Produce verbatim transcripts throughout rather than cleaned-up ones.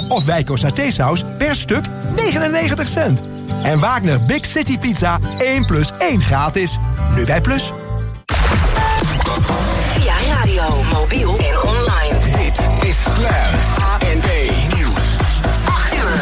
of Wijko satésaus per stuk negenennegentig cent. En Wagner Big City Pizza één plus één gratis. Nu bij Plus. Via radio, mobiel en online. Dit is Slam A N B Nieuws. acht uur.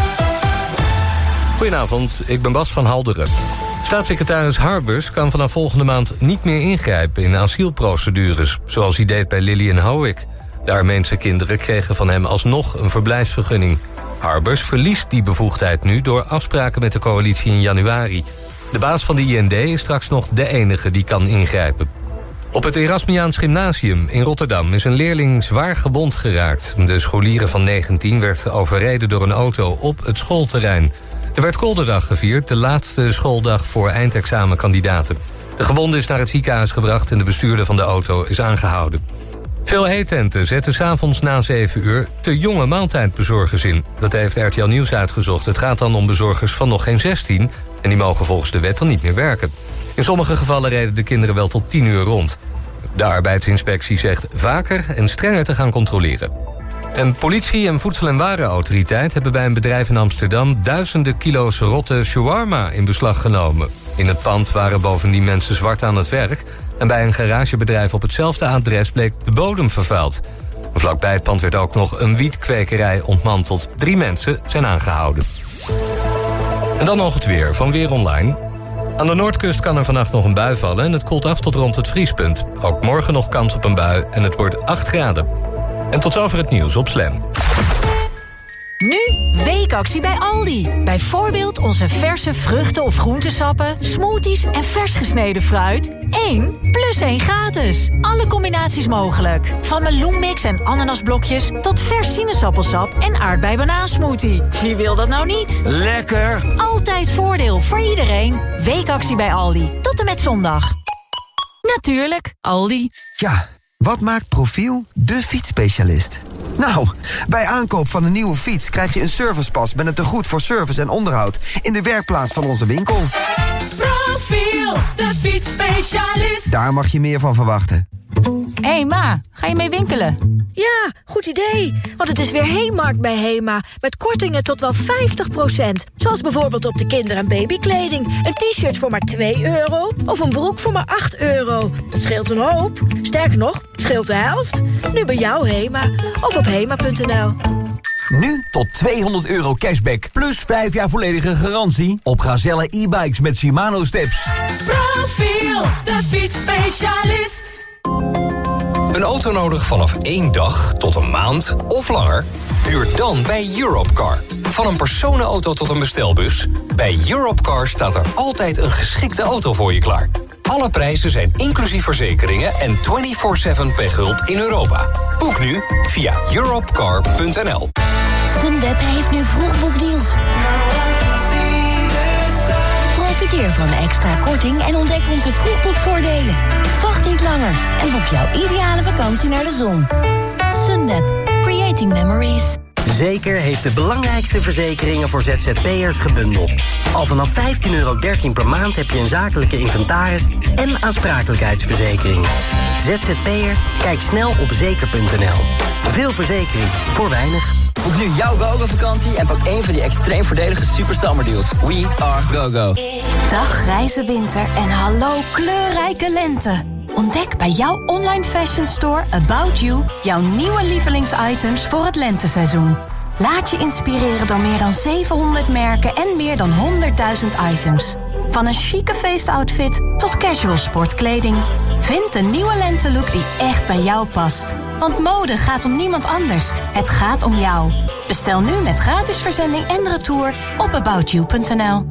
Goedenavond, ik ben Bas van Halderen. Staatssecretaris Harbers kan vanaf volgende maand niet meer ingrijpen in asielprocedures, zoals hij deed bij Lilian Howick. De Armeense kinderen kregen van hem alsnog een verblijfsvergunning. Harbers verliest die bevoegdheid nu door afspraken met de coalitie in januari. De baas van de I N D is straks nog de enige die kan ingrijpen. Op het Erasmiaans Gymnasium in Rotterdam is een leerling zwaar gewond geraakt. De scholieren van negentien werd overreden door een auto op het schoolterrein. Er werd Kolderdag gevierd, de laatste schooldag voor eindexamenkandidaten. De gewonde is naar het ziekenhuis gebracht en de bestuurder van de auto is aangehouden. Veel heetenten zetten 's avonds na zeven uur te jonge maaltijdbezorgers in. Dat heeft R T L Nieuws uitgezocht. Het gaat dan om bezorgers van nog geen zestien... en die mogen volgens de wet dan niet meer werken. In sommige gevallen reden de kinderen wel tot tien uur rond. De arbeidsinspectie zegt vaker en strenger te gaan controleren. En politie en Voedsel- en Warenautoriteit hebben bij een bedrijf in Amsterdam duizenden kilo's rotte shawarma in beslag genomen. In het pand waren bovendien mensen zwart aan het werk en bij een garagebedrijf op hetzelfde adres bleek de bodem vervuild. Vlakbij het pand werd ook nog een wietkwekerij ontmanteld. Drie mensen zijn aangehouden. En dan nog het weer van Weer Online. Aan de noordkust kan er vannacht nog een bui vallen en het koelt af tot rond het vriespunt. Ook morgen nog kans op een bui en het wordt acht graden. En tot zover het nieuws op Slam. Nu weekactie bij Aldi. Bijvoorbeeld onze verse vruchten- of groentesappen, smoothies en vers gesneden fruit. één plus één gratis. Alle combinaties mogelijk. Van meloenmix en ananasblokjes tot vers sinaasappelsap en aardbei-banaansmoothie. Wie wil dat nou niet? Lekker! Altijd voordeel voor iedereen. Weekactie bij Aldi. Tot en met zondag. Natuurlijk, Aldi. Ja, wat maakt Profiel de fietsspecialist? Nou, bij aankoop van een nieuwe fiets krijg je een servicepas met een tegoed voor service en onderhoud in de werkplaats van onze winkel. Profiel, de fietsspecialist. Daar mag je meer van verwachten. Hé hey Ma, ga je mee winkelen? Ja, goed idee. Want het is weer Heemarkt bij Hema. Met kortingen tot wel vijftig procent. Zoals bijvoorbeeld op de kinder- en babykleding. Een t-shirt voor maar twee euro. Of een broek voor maar acht euro. Dat scheelt een hoop. Sterker nog, het scheelt de helft. Nu bij jou Hema. Of op hema punt n l. Nu tot tweehonderd euro cashback plus vijf jaar volledige garantie op Gazelle e-bikes met Shimano steps. Profiel, de fietsspecialist. Een auto nodig vanaf één dag tot een maand of langer? Huur dan bij Europcar. Van een personenauto tot een bestelbus. Bij Europcar staat er altijd een geschikte auto voor je klaar. Alle prijzen zijn inclusief verzekeringen en vierentwintig zeven pechhulp in Europa. Boek nu via europcar punt n l. Sunweb heeft nu vroegboekdeals. Profiteer van de extra korting en ontdek onze vroegboekvoordelen. Wacht niet langer en boek jouw ideale vakantie naar de zon. Sunweb. Creating memories. Zeker heeft de belangrijkste verzekeringen voor Z Z P'ers gebundeld. Al vanaf vijftien euro dertien per maand heb je een zakelijke inventaris en aansprakelijkheidsverzekering. Z Z P'er? Kijk snel op zeker punt n l. Veel verzekering voor weinig. Boek nu jouw GoGo-vakantie en pak één van die extreem voordelige Super Summer Deals. We are GoGo. Dag grijze winter en hallo kleurrijke lente. Ontdek bij jouw online fashion store About You jouw nieuwe lievelingsitems voor het lenteseizoen. Laat je inspireren door meer dan zevenhonderd merken en meer dan honderdduizend items. Van een chique feestoutfit tot casual sportkleding. Vind de nieuwe lentelook die echt bij jou past. Want mode gaat om niemand anders. Het gaat om jou. Bestel nu met gratis verzending en retour op about you punt n l.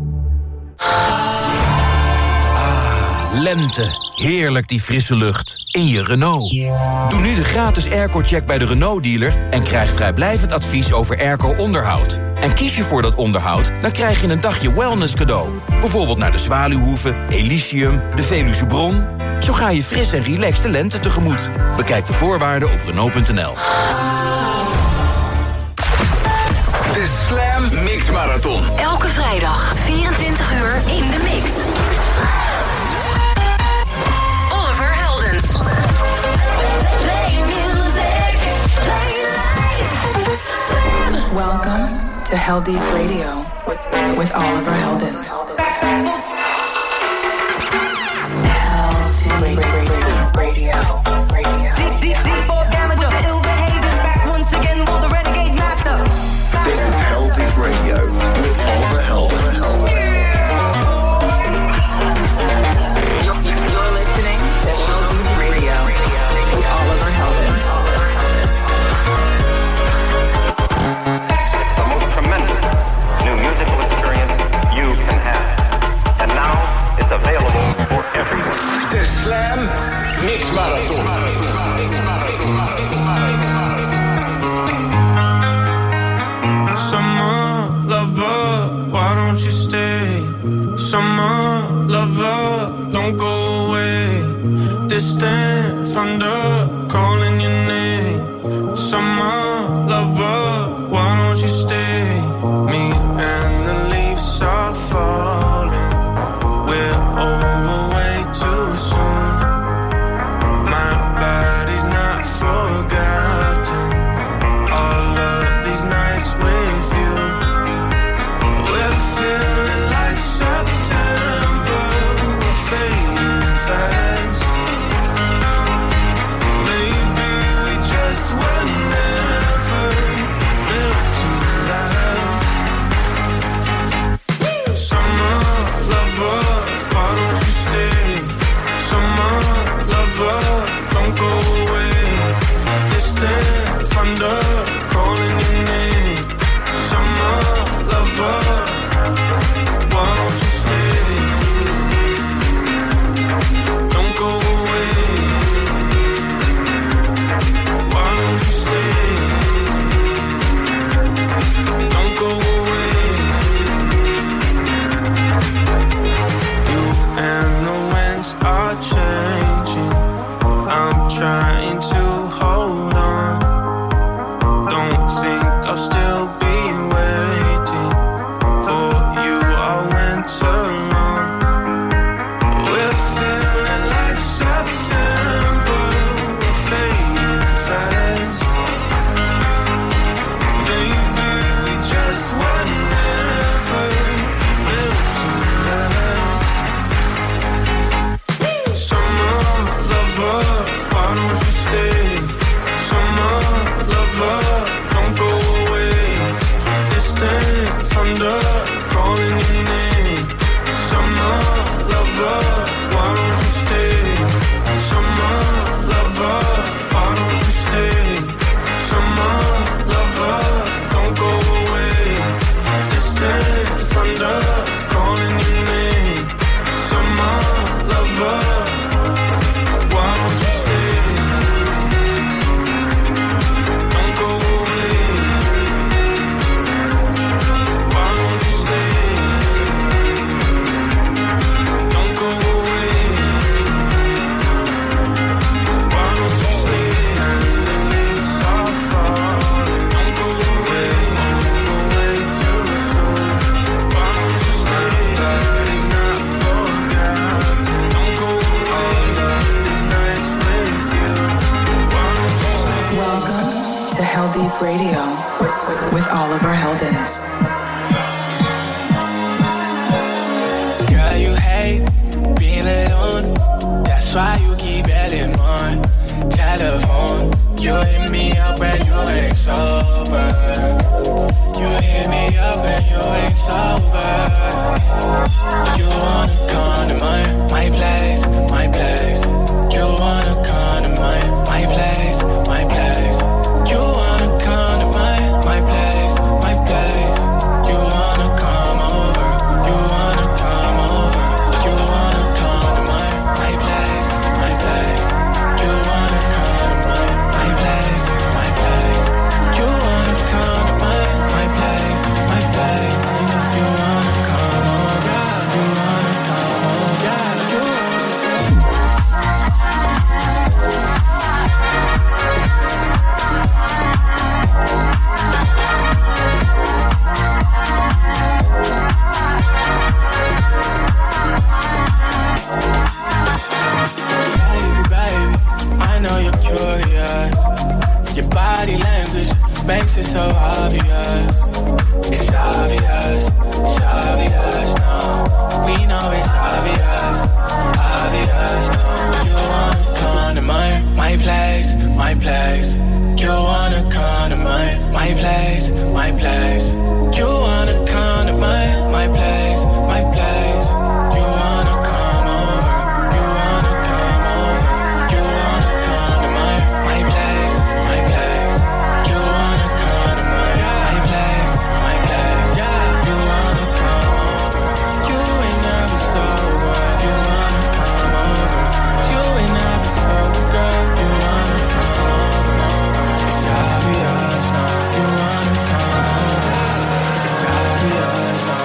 Lente. Heerlijk die frisse lucht. In je Renault. Doe nu de gratis airco-check bij de Renault-dealer... en krijg vrijblijvend advies over airco-onderhoud. En kies je voor dat onderhoud, dan krijg je een dagje wellness cadeau. Bijvoorbeeld naar de Zwaluwhoeve, Elysium, de Veluwe Bron. Zo ga je fris en relaxed de lente tegemoet. Bekijk de voorwaarden op Renault punt n l. De Slam Mix Marathon. Elke vrijdag, vierentwintig uur in de mix. Oliver Heldens. Play music, play life. Slam. Welcome to Hell Deep Radio with Oliver Heldens. Hell Deep Radio. Radio. Deep, deep, deep for damage of ill behavior. Back once again for the renegade master. This is Hell Deep Radio with Oliver Heldens. You're, you're listening to Hell Deep Radio with Oliver Heldens. The most tremendous new musical experience you can have. And now it's available for everyone. The Slam Mix Marathon. Summer lover, why don't you stay? Summer lover, don't go away. Distant thunder calling your name. Summer lover, why don't you stay? Me and the leaves are falling. We're over way too soon. My body's not forgotten. All of these nights with you. We're feeling like September. We're fading fast. Maybe we just were never built to last. Summer lover, why don't you stay? Summer lover, don't go away. Distant thunder calling your name. Summer lover, why don't you stay? Don't go away. Why don't you stay? Don't go away. You and the winds are changing. I'm trying to hold on. Don't think I'll still be waiting for you all winter long. We're feeling like September. We're fading fast. Maybe we just were never built to last. Summer lover, why don't you stay? Summer lover, don't go away. Distant thunder calling your name. Summer lover, why don't you stay? Summer lover, why don't you stay? Summer lover, don't go away. Distant thunder calling your name. Summer lover, why don't you stay? Don't go away. Why don't you stay? Don't go away. Why don't you stay? And the leaves are falling. Don't go away. Away too soon. Why don't you stay? Body's not forgotten. Don't go away. These nights with you. Why don't you stay? Welcome to Hell Deep Radio with Oliver Heldens. Girl, you hate being alone. That's why you keep adding more telephone. You hit me up when you ain't sober. You hit me up when you ain't sober. You wanna come to my, my place, my place. You wanna come to my, my place, my place. You wanna come to my, my place, my place. You wanna come over, you wanna come over. You wanna come to my, my place, my place. You wanna come to my, my place, my place. You wanna come to my, place, my place. You wanna come to my, my place, my place. You wanna come over, you wanna come over. You wanna come to my, my place, my place. You wanna come to my, my place, my place. Yeah, you wanna come over. You ain't never sober. You wanna come over. You ain't never sober. You wanna come over. It's obvious now. You wanna come over. It's obvious now.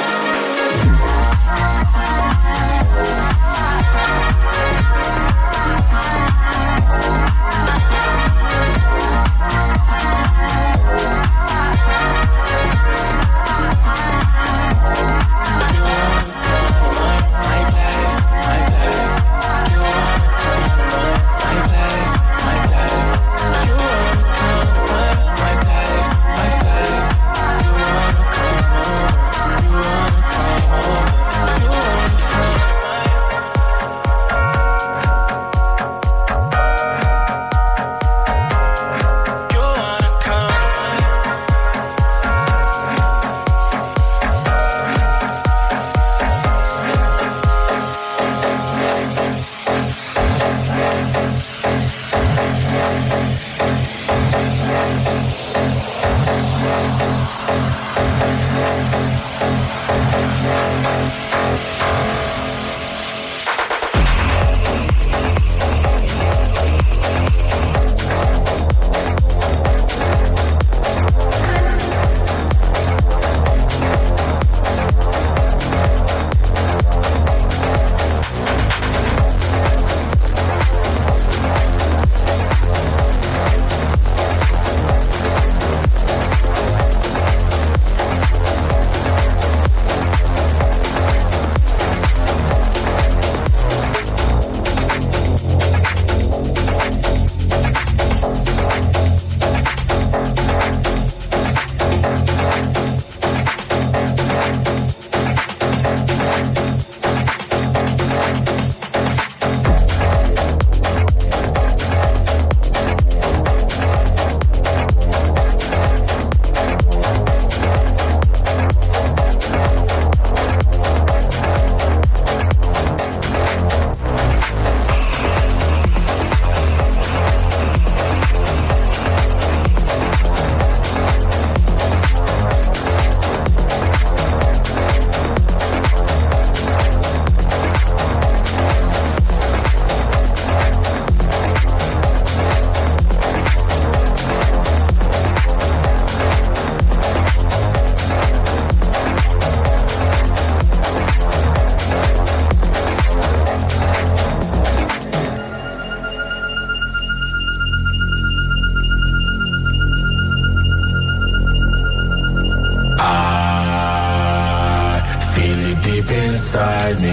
deep inside me.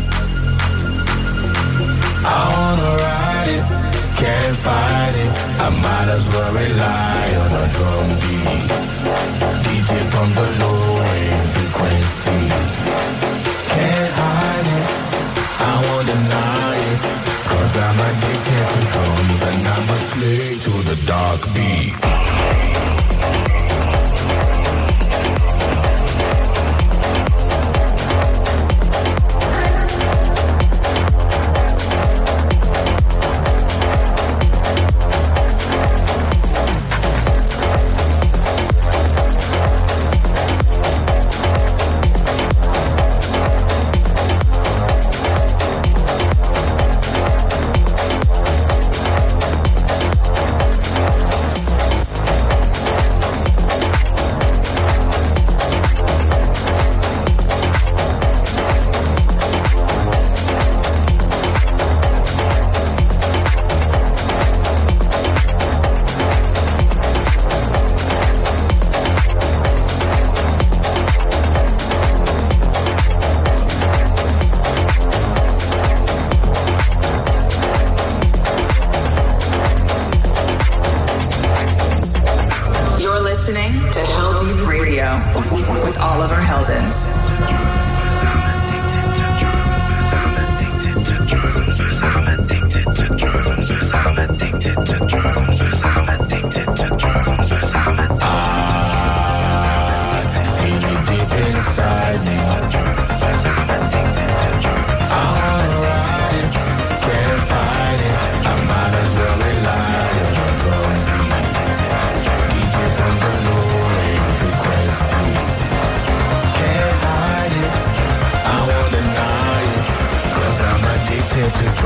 I wanna ride it, can't fight it. I might as well rely on a drum beat. D J from the low wave frequency. Can't hide it, I won't deny it. Cause I'm addicted to drums and I'm a slave to the dark beat.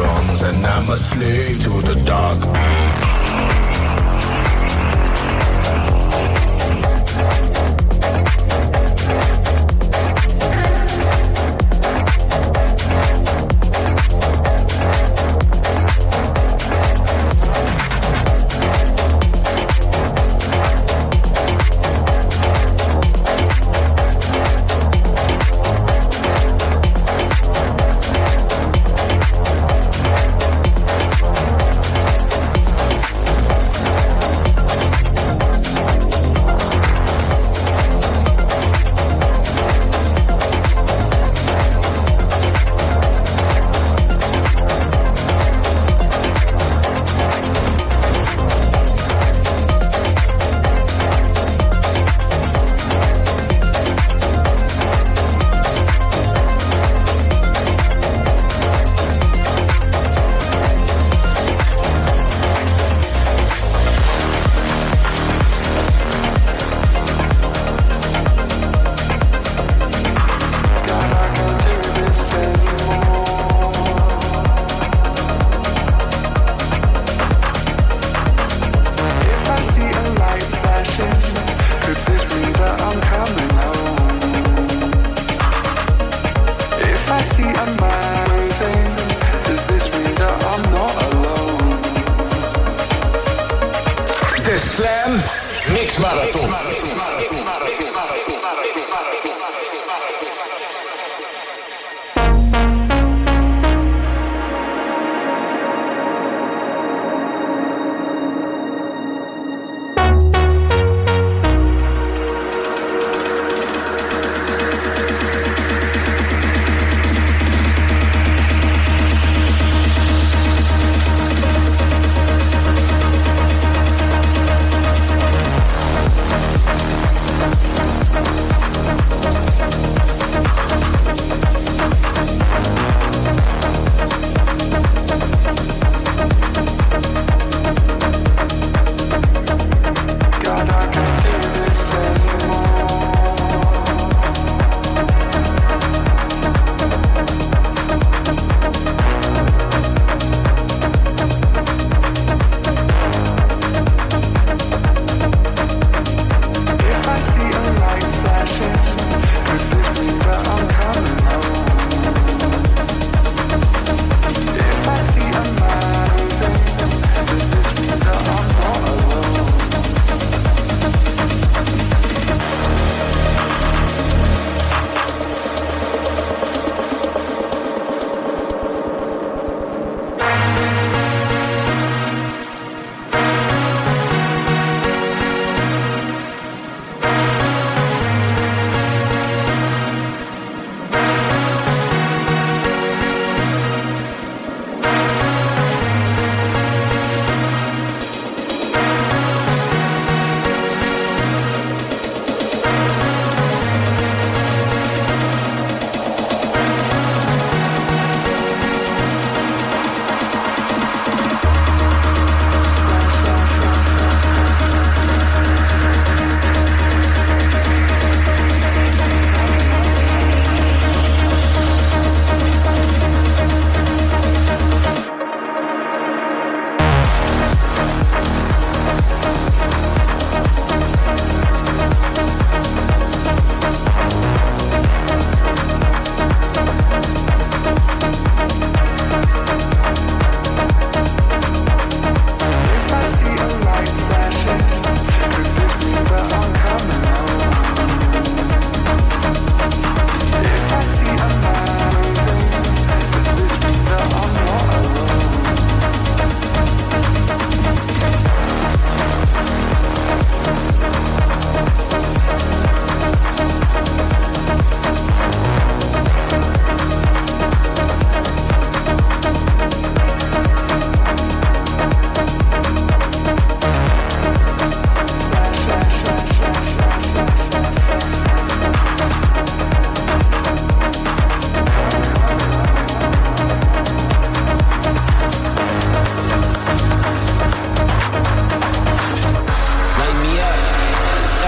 wrongs, and I'm a slave to the dark beat.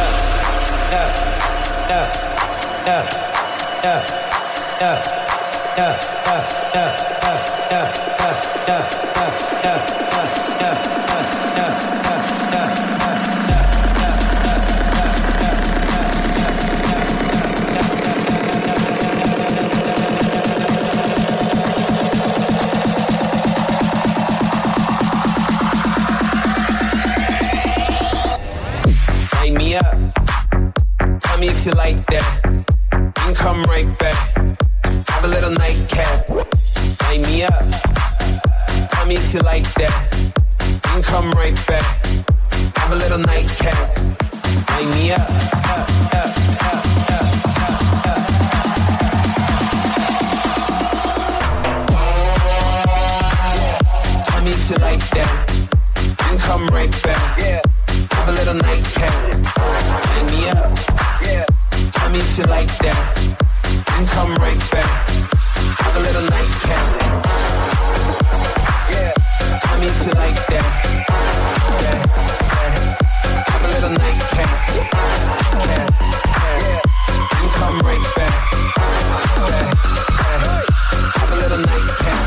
yeah, yeah, Line me up. Tell me if you like that. Then come right back. Have a little nightcap. Line me up. Tell me if you like that. Then come right back. Have a little nightcap. Line me up. up, up, up, up, up, up. Tell me if you like that. Then come right back. Yeah. Have a little nightcap. Line me up. Yeah. Tell me if you like that. Then come right back. Have a little nightcap. Yeah. Tell me if you like that. Yeah. Yeah. Have a little nightcap. Yeah. Yeah. Then come right back. Yeah. Yeah. Have a little nightcap.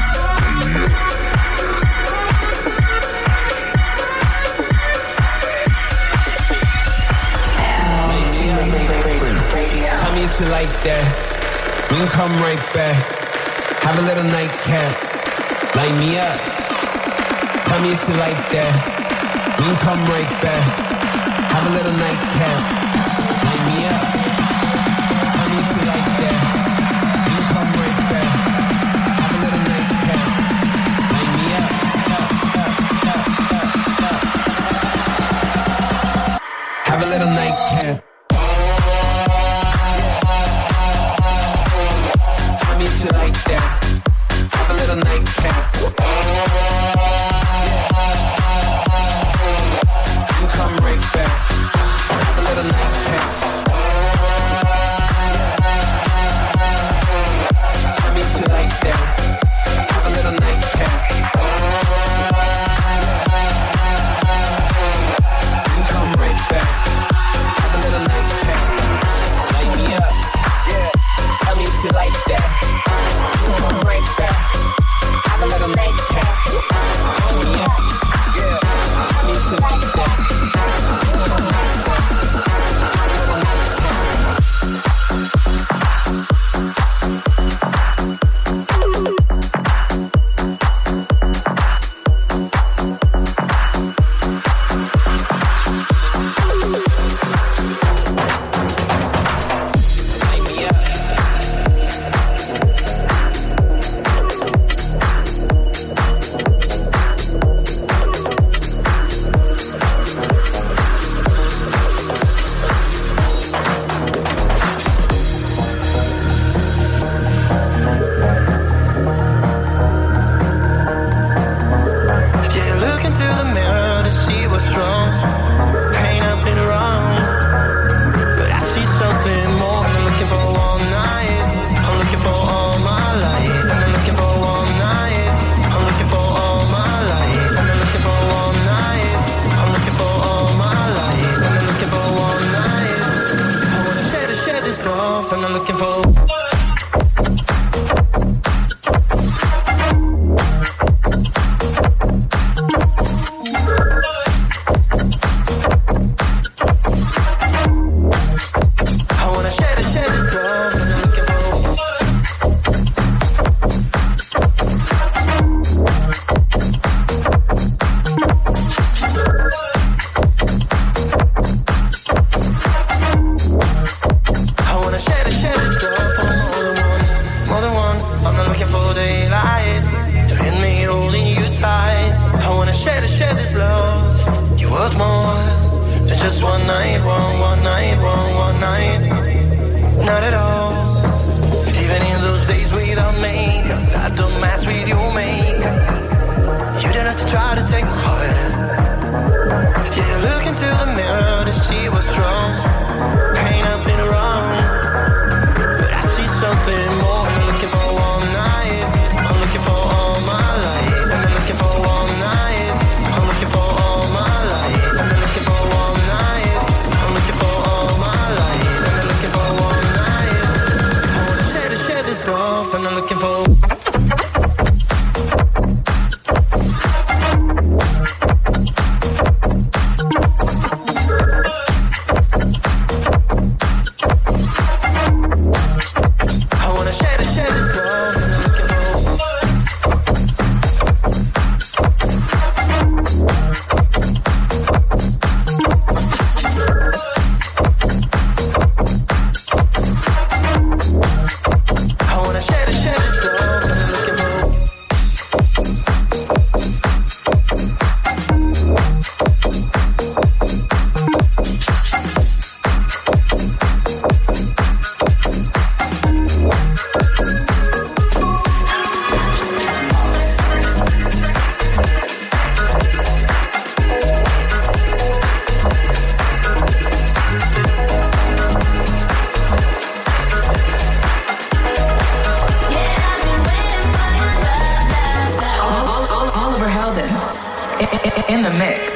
Tell me if you like that. Then come right back. Have a little nightcap. Line me up. Tell me if you like that. Then come right back. Have a little nightcap. Line me up. Tell me if you like that. Then come right back. Have a little nightcap. Line me up. Up, up, up, up, up. Have a little nightcap. Tell me if you like that. Have a little nightcap. You come right back. Have a little nightcap. Tell me if you like that. Have a little nightcap. You come right back. Have a little nightcap. Light me up. Yeah. Tell me if you like that. You come right back. Have a little nightcap. Light me up. Yeah. Tell me if you like that. You come right back. Have a little nightcap. Yeah, look into the mirror to see what's wrong. Ain't nothing wrong, but I see something more. I'm looking for all night. I'm looking for all my life. I'm looking for all night. I'm looking for all my life. I'm looking for all night. I'm looking for all my life. I'm looking for all night. I wanna share to share this love. I'm not looking for. I wanna share to share this love. I'm not looking for. I wanna share to share this love. In the mix.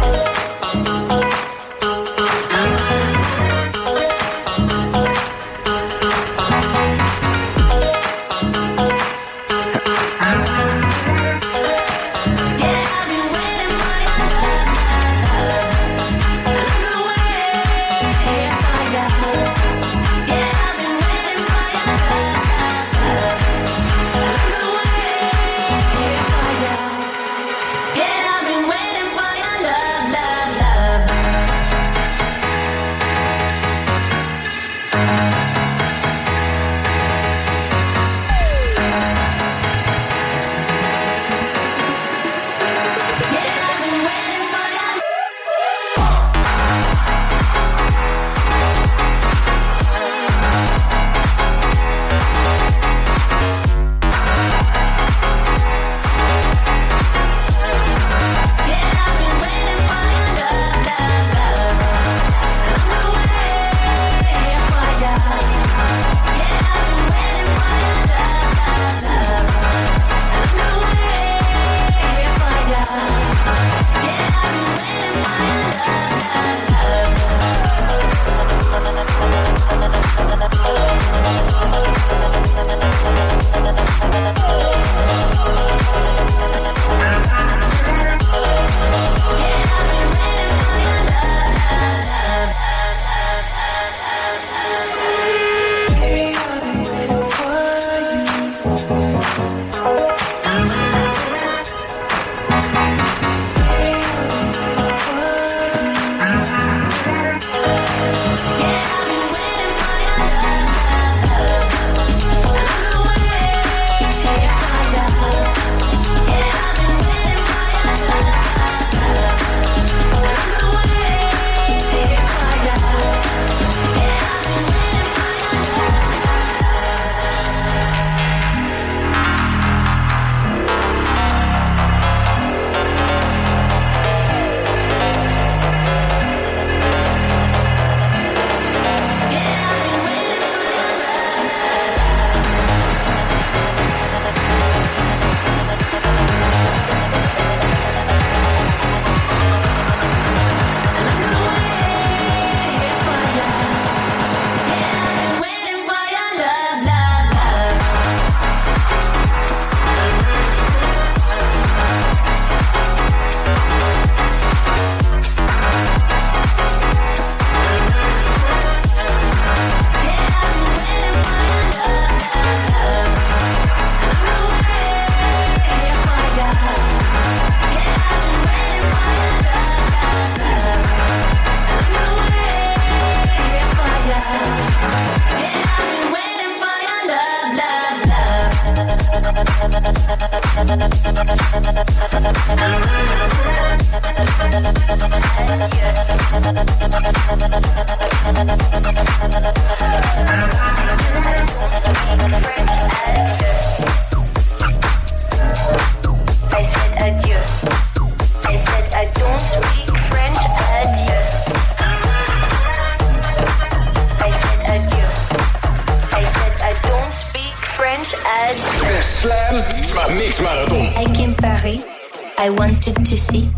I wanted to see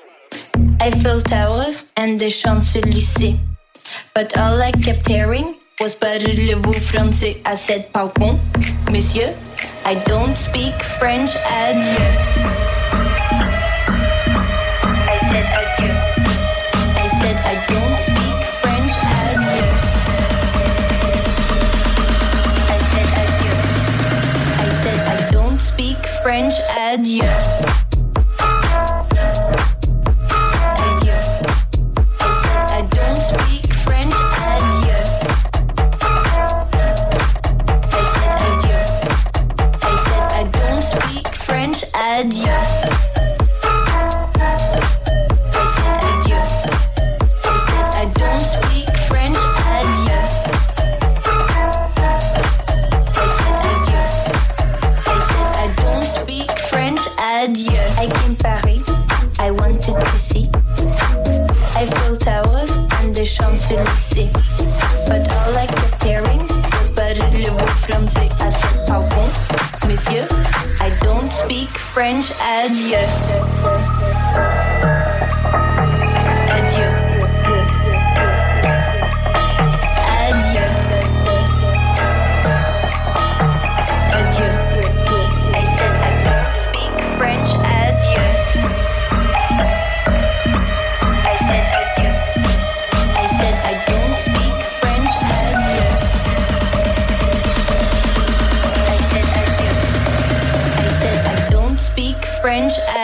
Eiffel Tower and the Champs-Élysées. But all I kept hearing was parlez-vous français? I said, pardon, monsieur, I don't speak French, adieu. I said adieu. I said I don't speak French, adieu. I said adieu. I said I don't speak French, adieu. Adieu. I said adieu. I said I don't speak French. Adieu. I said adieu. I said I don't speak French. Adieu. I came Paris. I wanted to see Eiffel Tower and the Champs-Élysées. But all I kept hearing was parlez-vous français? I said pardon, monsieur, I don't speak French, adieu.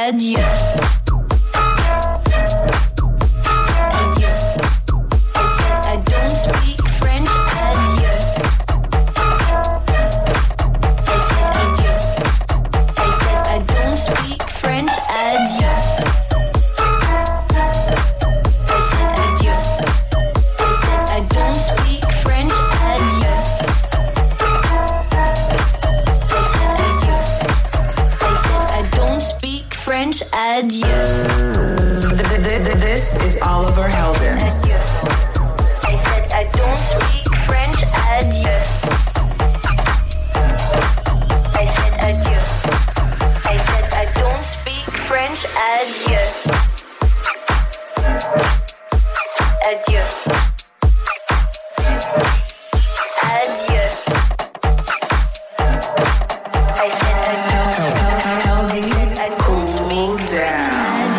adieu. This is Oliver Heldens. I said I don't speak French, adieu. I said adieu. I said I don't speak French, adieu. Adieu. Adieu. I said adieu. Cool down.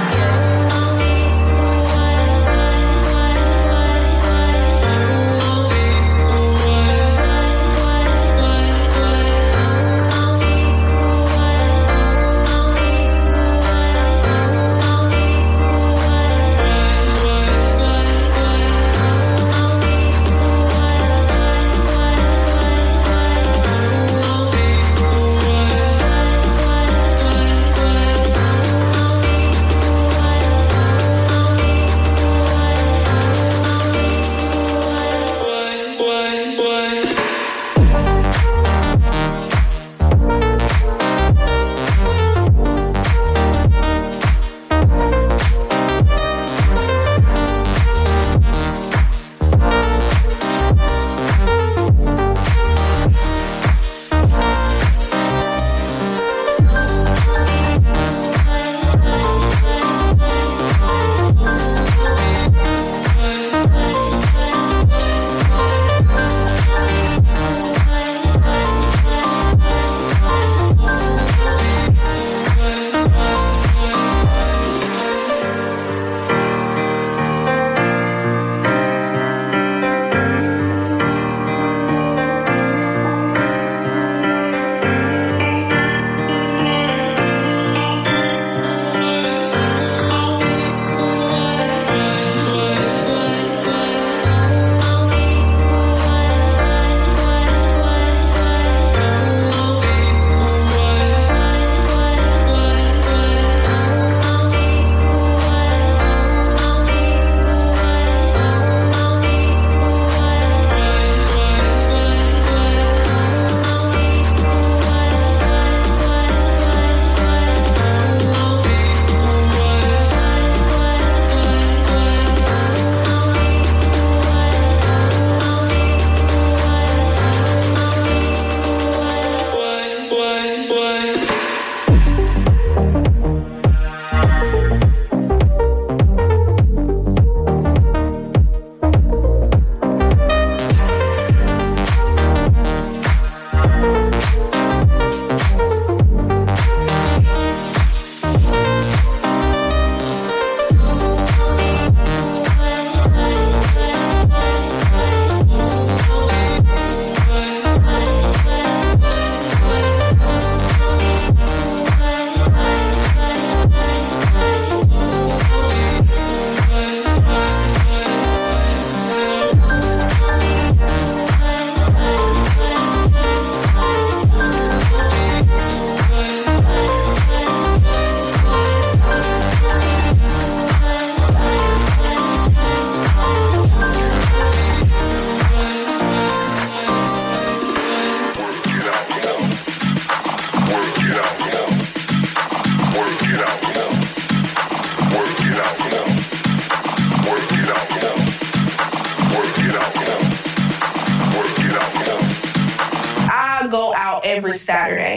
Every Saturday.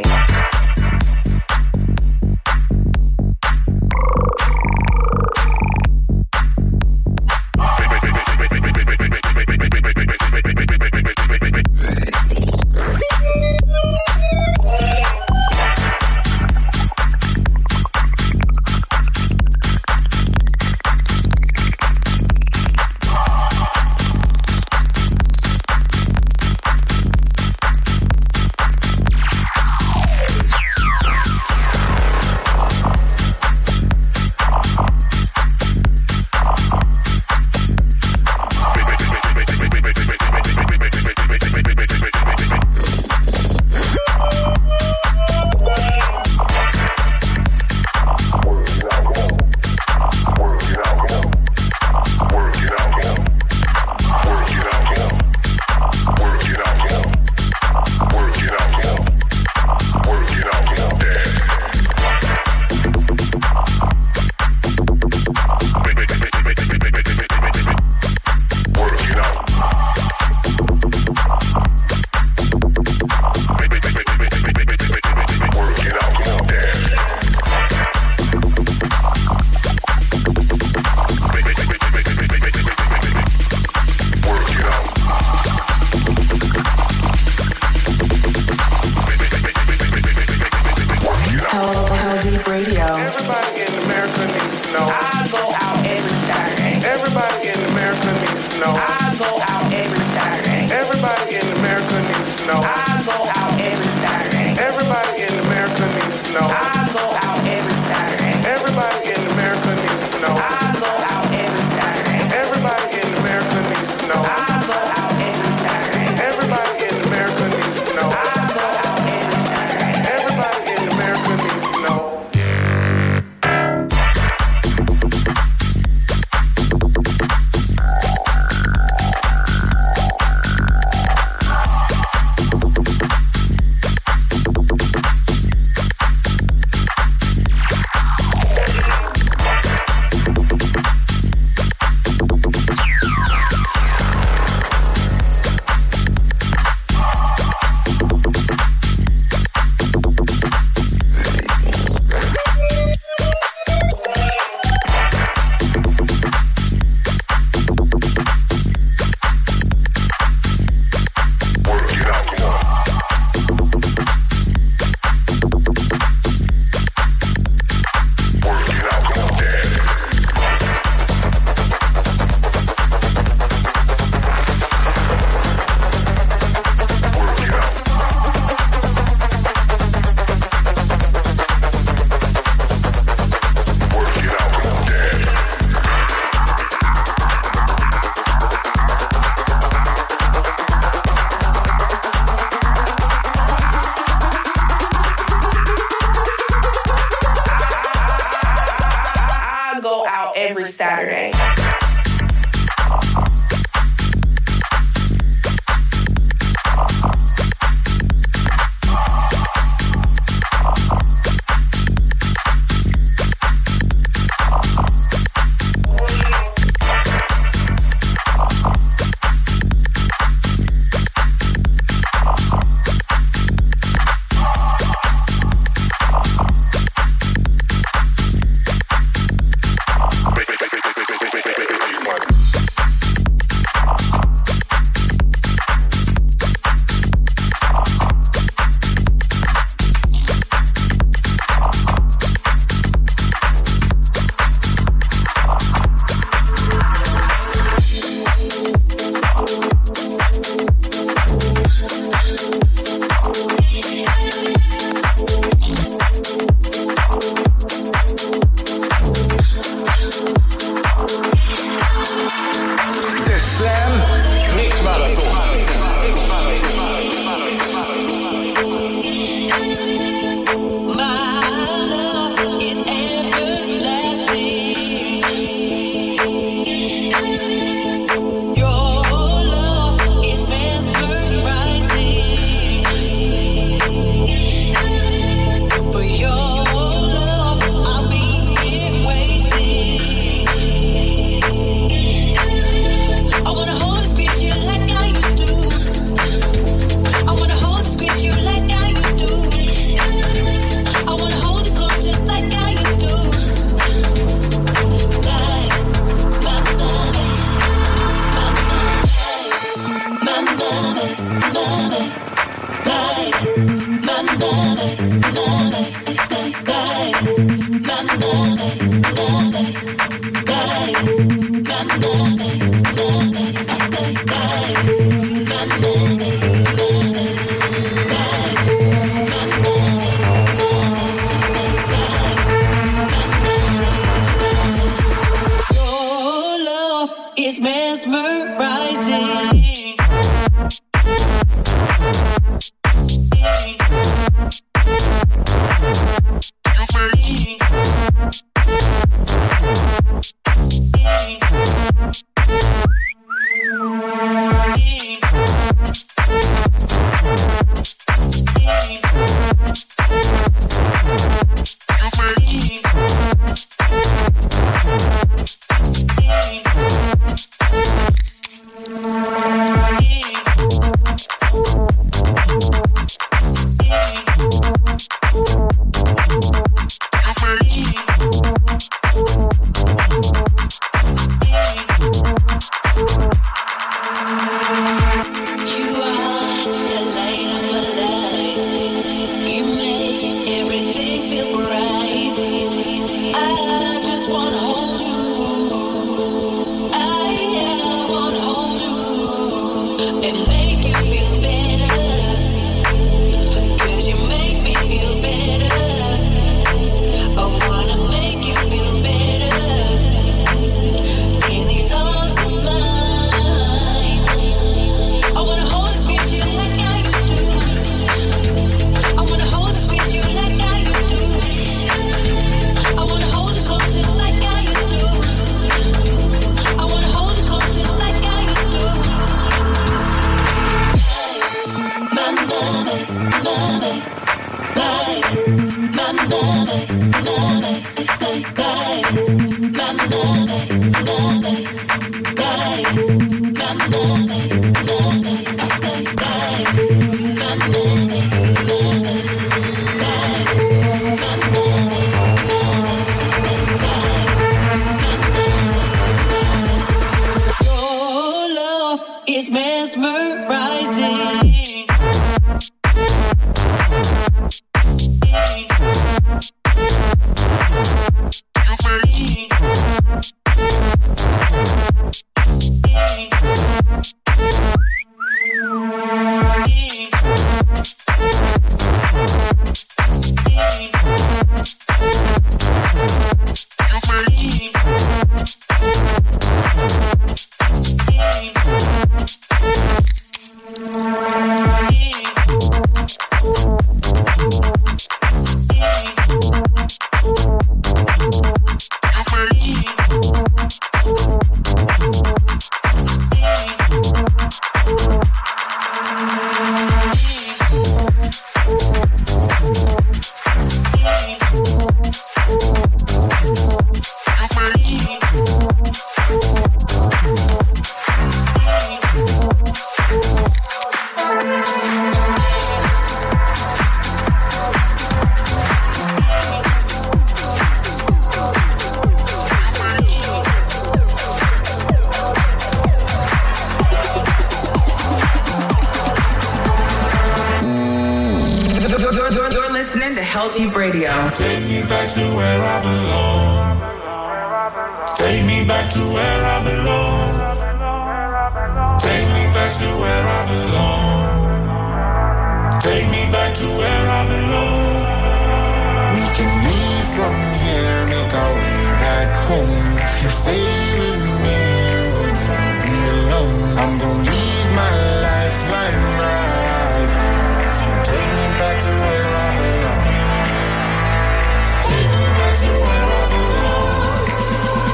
Is mesmerizing.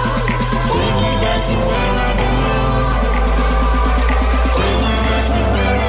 Take me back to where I belong.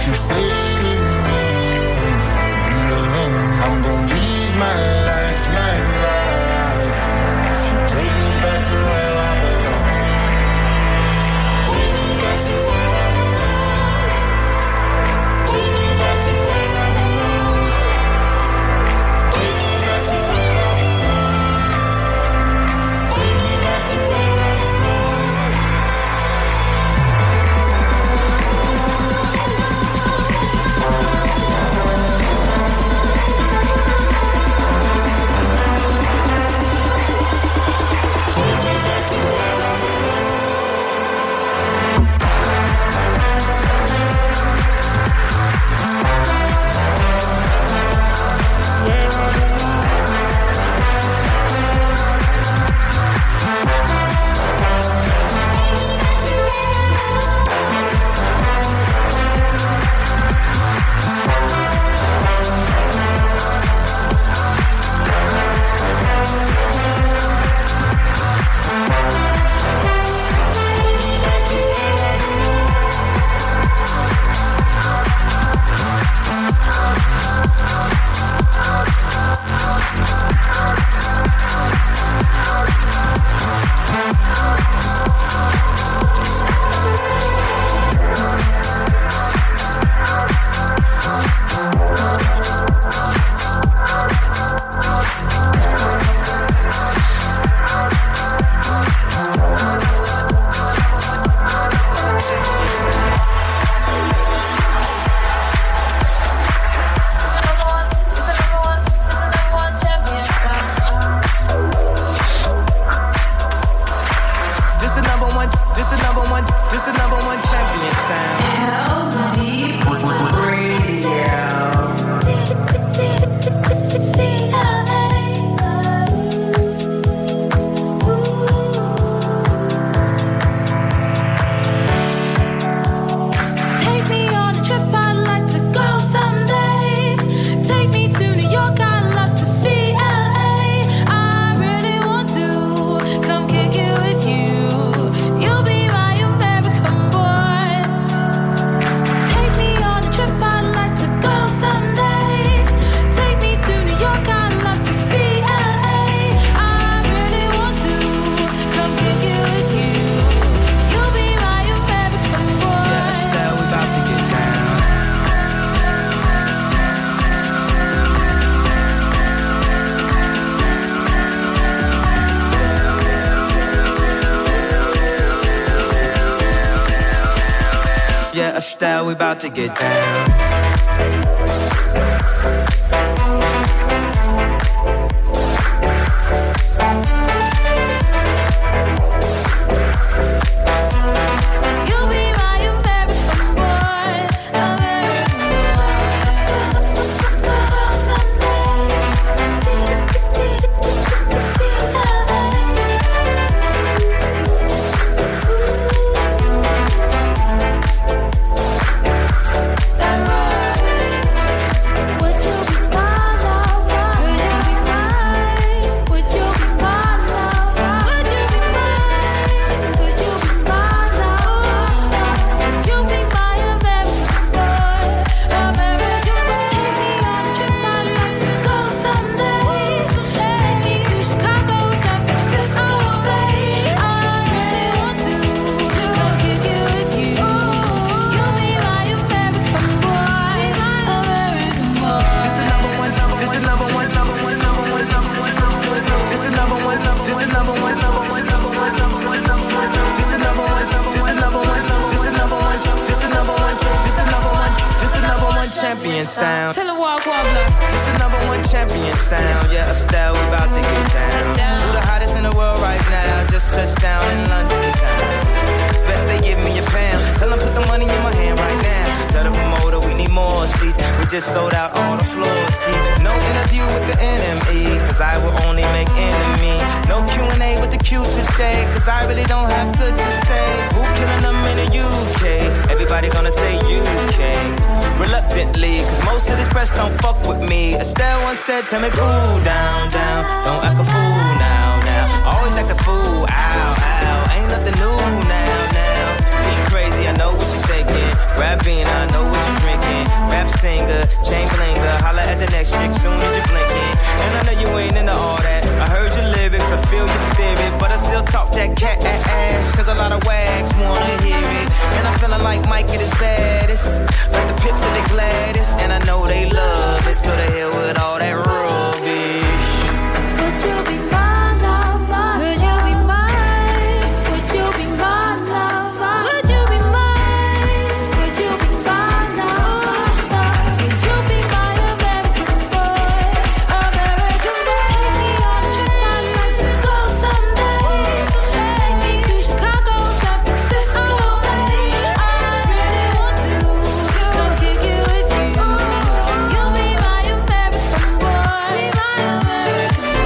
you stay with me. Be alone. I'm gonna leave my lifeline right. If you take me back to where I belong. Take me back to where I belong. Take me back to where I belong. Take me back to where I belong. Take me back to where I belong. Yeah, Estelle, we about to get down. Champion sound. Tell her walk wobbler. This is number one champion sound. Yeah, Estelle, we about to get down. down. Who the hottest in the world right now? Just touched down in London town. Bet they give me a pound. Tell them put the money in my hand right now. Tell the promoter we need more seats. We just sold out all the floor seats. No interview with the N M E, cause I will only make enemy. No Q and A with the Q today, cause I really don't have good to say. Who killing them in the U K? Everybody gonna say U K. Reluctantly, cause most of this press don't fuck with me. Estelle once said, tell me cool down, down. Don't act a fool now, now. Always act a fool, ow, ow. Ain't nothing new now, now. Be crazy, I know what you're thinking. Rapping, I know what you're drinking. Rap singer, chain blinger, holla at the next chick soon as you're blinking. And I know you ain't into all that. I heard your lyrics, I feel your spirit, but I still talk that cat ass, cause a lot of wags wanna hear it. And I'm feeling like Mike at his baddest, like the Pips at the Gladys, and I know they love it, so the hell with all that rubbish. Would you be my lover? Would you be mine? Would you be my lover? Would you be mine? Would you be my lover? Would you be my American boy? American boy. Take me on a trip, I'd like to go someday. Take me to Chicago, San Francisco, baby. I really want to come kick it with you. You'll be my American boy. Be my American boy.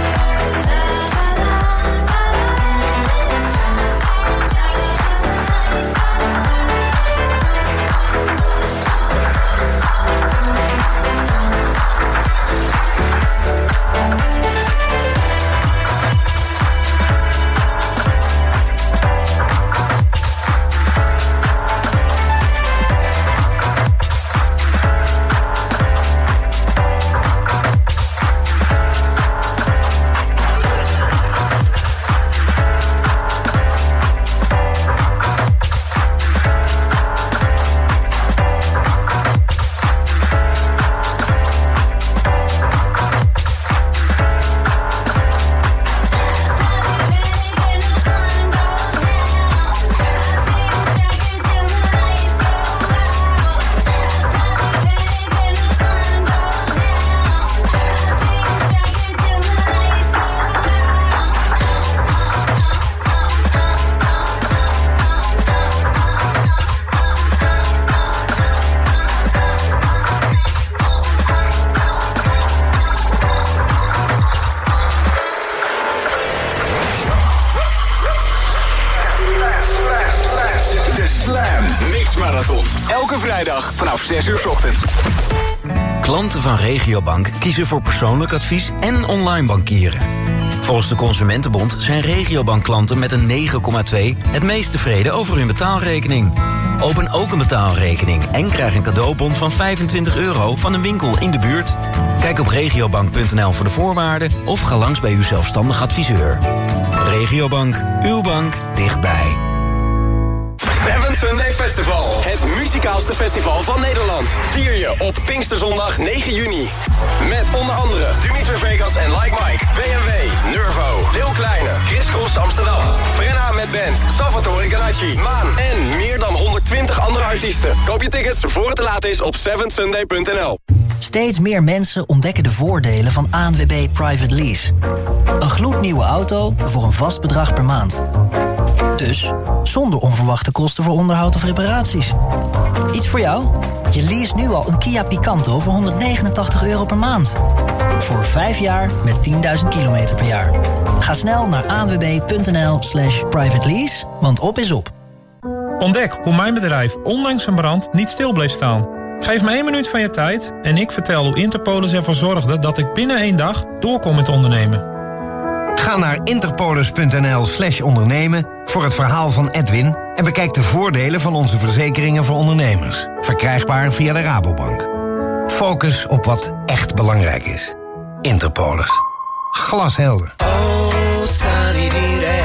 De Slam Mix Marathon. Elke vrijdag vanaf zes uur 's ochtends. Klanten van Regiobank kiezen voor persoonlijk advies en online bankieren. Volgens de Consumentenbond zijn Regiobank-klanten met een negen komma twee... het meest tevreden over hun betaalrekening. Open ook een betaalrekening en krijg een cadeaubon van vijfentwintig euro... van een winkel in de buurt. Kijk op regiobank punt n l voor de voorwaarden... of ga langs bij uw zelfstandig adviseur. Regiobank, uw bank dichtbij. Seven Sunday Festival. Het muzikaalste festival van Nederland. Vier je op Pinksterzondag negen juni. Met onder andere Dimitri Vegas en Like Mike, B M W, Nervo, Lil Kleine, Chris Cross Amsterdam, Frenna met band, Salvatore Ganacci, Maan en meer dan honderdtwintig andere artiesten. Koop je tickets voor het te laat is op seven sunday punt n l. Steeds meer mensen ontdekken de voordelen van A N W B Private Lease. Een gloednieuwe auto voor een vast bedrag per maand. Dus zonder onverwachte kosten voor onderhoud of reparaties. Iets voor jou? Je lease nu al een Kia Picanto voor honderdnegenentachtig euro per maand. Voor vijf jaar met tienduizend kilometer per jaar. Ga snel naar a n w b punt n l slash private lease, want op is op. Ontdek hoe mijn bedrijf ondanks een brand niet stil bleef staan. Geef me één minuut van je tijd en ik vertel hoe Interpolis ervoor zorgde dat ik binnen één dag door kon met ondernemen. Ga naar interpolis punt n l slash ondernemen voor het verhaal van Edwin... en bekijk de voordelen van onze verzekeringen voor ondernemers. Verkrijgbaar via de Rabobank. Focus op wat echt belangrijk is. Interpolis. Glashelder. Oh, sunny day.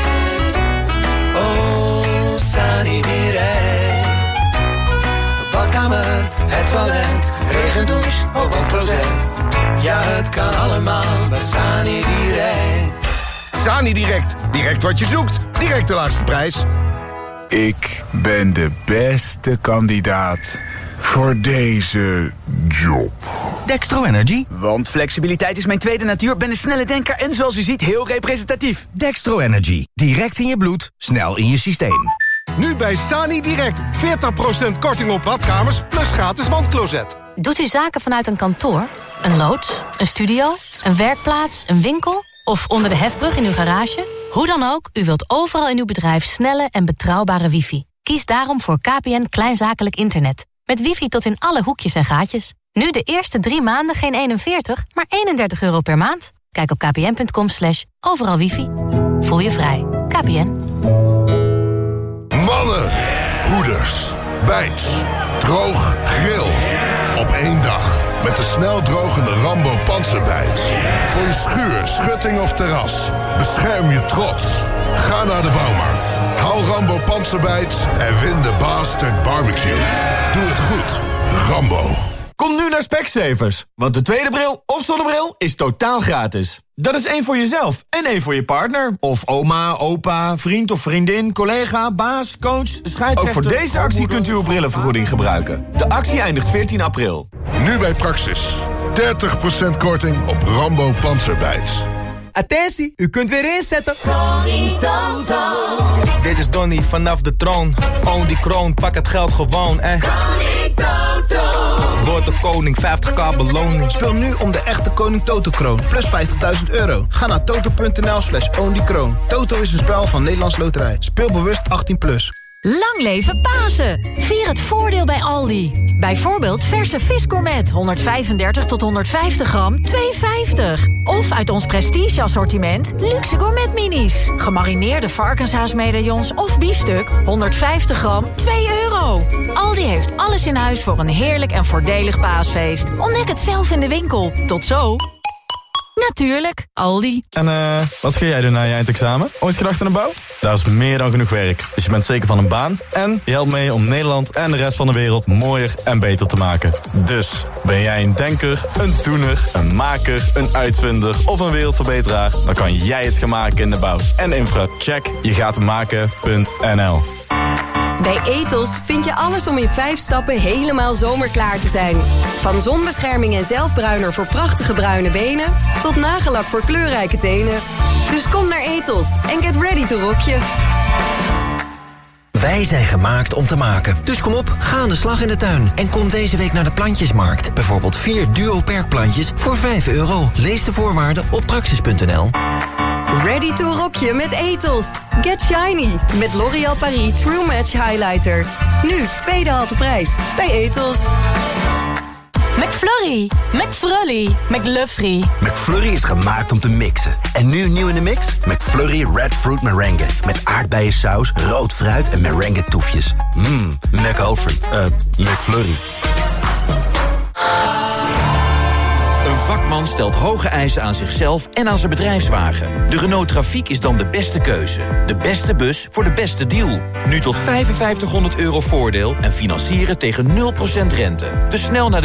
Oh, sunny day. Badkamer, het toilet, regendouche, oh wat closet. Ja, het kan allemaal bij Sani Direct. Sani Direct. Direct wat je zoekt. Direct de laagste prijs. Ik ben de beste kandidaat voor deze job. Dextro Energy. Want flexibiliteit is mijn tweede natuur, ben een snelle denker en zoals u ziet heel representatief. Dextro Energy. Direct in je bloed, snel in je systeem. Nu bij Sani Direct. veertig procent korting op badkamers plus gratis wandcloset. Doet u zaken vanuit een kantoor, een loods, een studio, een werkplaats, een winkel of onder de hefbrug in uw garage? Hoe dan ook, u wilt overal in uw bedrijf snelle en betrouwbare wifi. Kies daarom voor K P N Kleinzakelijk Internet. Met wifi tot in alle hoekjes en gaatjes. Nu de eerste drie maanden geen eenenveertig, maar eenendertig euro per maand. Kijk op kpn punt com slash overal wifi. Voel je vrij. K P N. Mannen, Poeders, bijts, droog, grill. Op één dag. Met de snel drogende Rambo Panzerbijts. Voor je schuur, schutting of terras. Bescherm je trots. Ga naar de bouwmarkt. Haal Rambo Panzerbijts en win de Bastard Barbecue. Doe het goed. Rambo. Kom nu naar Specsavers, want de tweede bril of zonnebril is totaal gratis. Dat is één voor jezelf en één voor je partner. Of oma, opa, vriend of vriendin, collega, baas, coach, scheidsrechter. Ook voor deze actie kunt u uw brillenvergoeding gebruiken. De actie eindigt veertien april. Nu bij Praxis. dertig procent korting op Rambo Panzerbijts. Attentie, u kunt weer inzetten. Tony Toto. Dit is Donnie vanaf de troon. Own die kroon, pak het geld gewoon, eh. Koning Toto. Word de koning, vijftig k beloning. Speel nu om de echte Koning Toto-kroon. Plus vijftigduizend euro. Ga naar toto.nl slash own die kroon. Toto is een spel van Nederlands Loterij. Speel bewust achttien plus. Lang leven Pasen! Vier het voordeel bij Aldi. Bijvoorbeeld verse visgourmet honderdvijfendertig tot honderdvijftig gram, twee vijftig. Of uit ons prestige assortiment luxe gourmet minis. Gemarineerde varkenshaasmedaillons of biefstuk honderdvijftig gram, twee euro. Aldi heeft alles in huis voor een heerlijk en voordelig paasfeest. Ontdek het zelf in de winkel. Tot zo! Natuurlijk, Aldi. En eh, uh, wat ga jij doen na je eindexamen? Ooit gedacht aan de bouw? Daar is meer dan genoeg werk. Dus je bent zeker van een baan en je helpt mee om Nederland en de rest van de wereld mooier en beter te maken. Dus, ben jij een denker, een doener, een maker, een uitvinder of een wereldverbeteraar? Dan kan jij het gaan maken in de bouw en infra. Check je gaat het maken punt n l. Bij Ethos vind je alles om in vijf stappen helemaal zomerklaar te zijn. Van zonbescherming en zelfbruiner voor prachtige bruine benen tot nagellak voor kleurrijke tenen. Dus kom naar Ethos en get ready to rock je. Wij zijn gemaakt om te maken. Dus kom op, ga aan de slag in de tuin. En kom deze week naar de Plantjesmarkt. Bijvoorbeeld vier duo perkplantjes voor vijf euro. Lees de voorwaarden op praxis punt n l. Ready to rock je met Ethos. Get shiny met L'Oréal Paris True Match Highlighter. Nu tweede halve prijs bij Ethos. McFlurry, McFlurry, McLuffrey. McFlurry is gemaakt om te mixen. En nu nieuw in de mix? McFlurry Red Fruit Meringue. Met aardbeiensaus, rood fruit en merengue toefjes. Mmm, McAlfred, eh, uh, McFlurry. Een vakman stelt hoge eisen aan zichzelf en aan zijn bedrijfswagen. De Renault Trafiek is dan de beste keuze. De beste bus voor de beste deal. Nu tot vijfenvijftighonderd euro voordeel en financieren tegen nul procent rente. Dus snel naar de